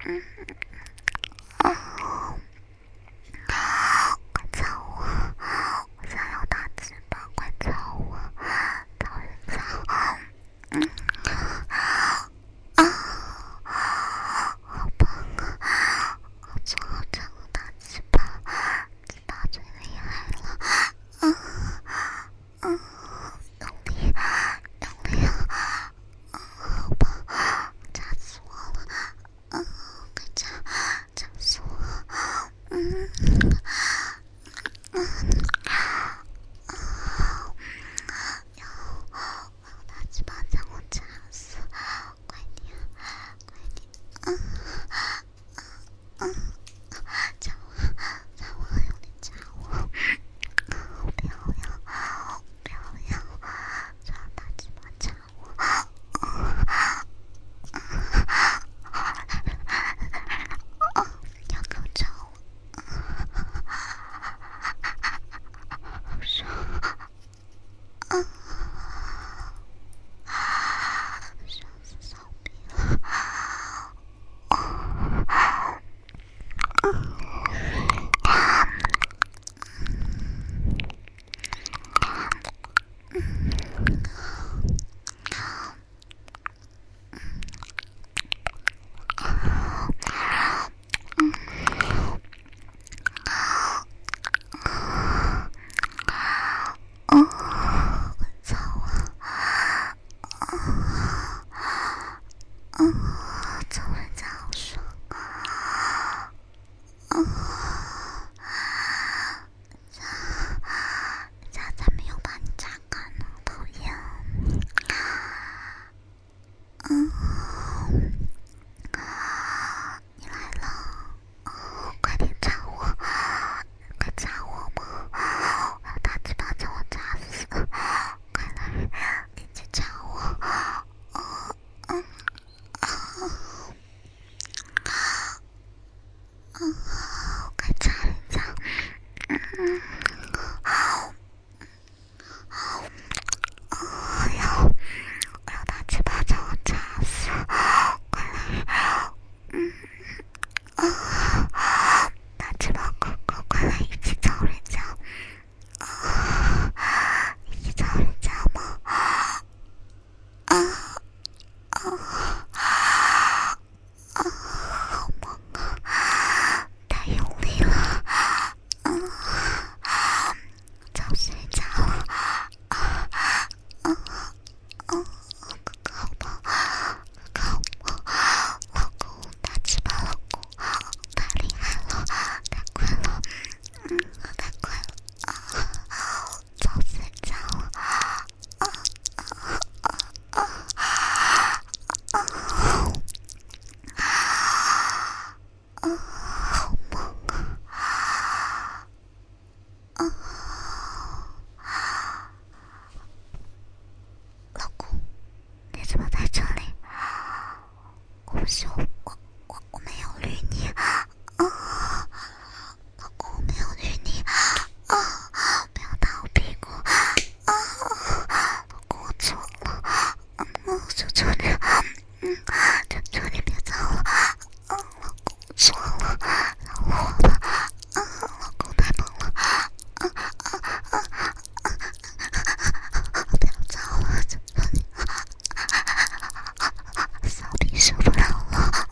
快找我！我想要打翅膀，快找我！找人找！好棒啊！好重好长的大翅膀，翅膀最厉害了！用力用力啊！好棒！扎死我了！快扎死我！大翅膀将我扎死！快点，快点！扎我，用力扎我！不要，抓大翅膀扎我！要搞扎我！好爽！爽死骚逼了！操啊！找人家好爽啊！人家才没有把你榨干呢，讨厌！你来了，快点扎我！快扎我嘛！我要大翅膀将我扎死！快来，一起扎我！快扎人家！我要大翅膀将我扎死！快来！大翅膀快来，一起找人家！一起找人家吗？好猛啊！太用力了！找死人家了！哥哥好棒！哥哥好棒！老公，大翅膀老公，太厉害了！太快了！太快了！找死人家了！好猛啊！老公，你怎么在这里？我不是我没有绿你，老公我没有绿你，不要打我屁股，老公我错了，求求你，求求你别走了，老公我错了，饶我吧，老公太猛了，不要走了，求求你，骚逼受不了了。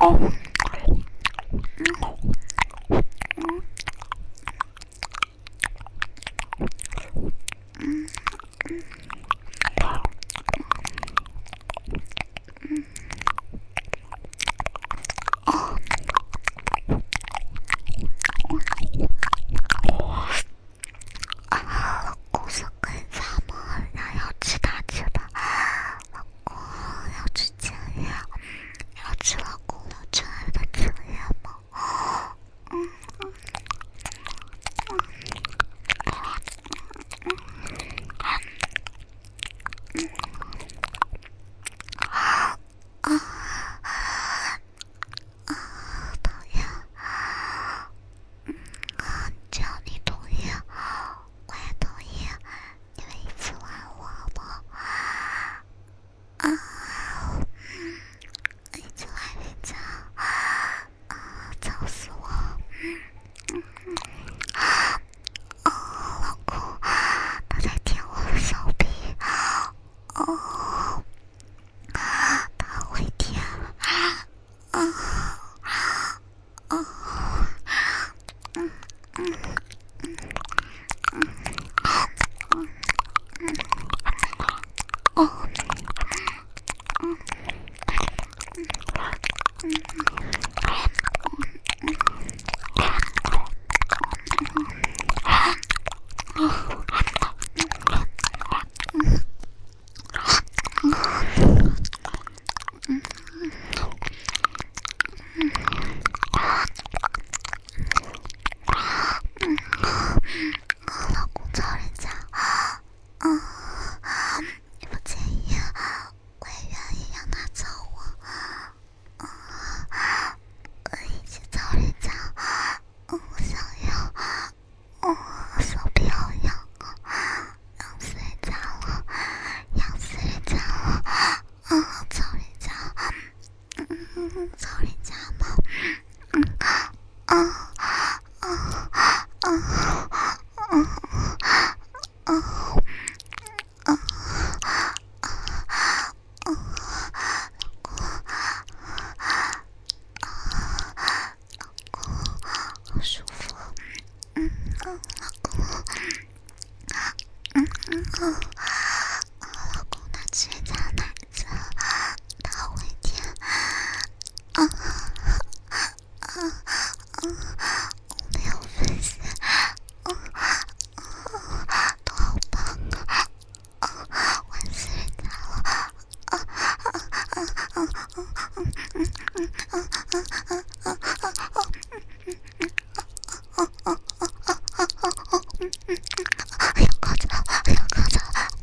公司可以擦吗？然后要吃大吃吧，老公要吃煎鱼，要吃老公留着来的煎鱼吗？讨厌，只要你同意，我也同意，你们一起玩我好不好？一起来人家，吵死我！老公，他在舔我的手臂，他会舔，老公找人家，你不介意，我也愿意让他找我，我一起找人家，我想要，手臂好痒啊，痒死人家了，痒死人家了，找人家，找人家吗？好舒服，老公他吃人家的奶子，他会舔，我没有分析，都好棒玩死人家了，要高潮了，要高潮了，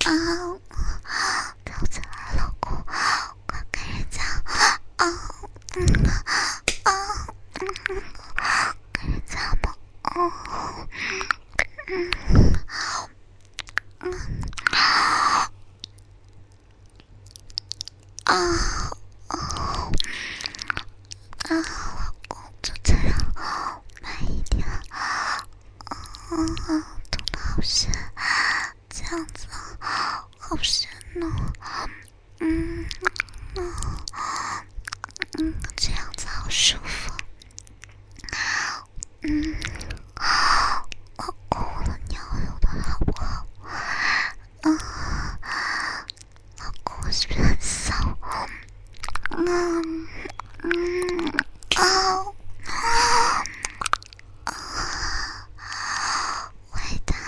跳起来，老公，快给人家给人家吧，老公，就这样，慢一点，痛的好深，这样子，好深哦，这样子好舒服，老公，我的尿流的好不好？老公，我是不是很骚？坏蛋，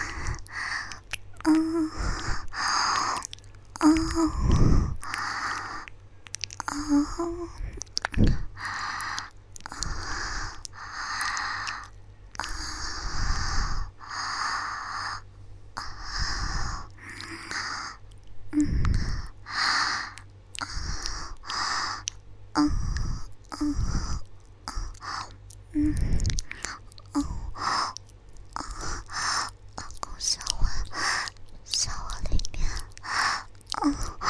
老公，小碗里面，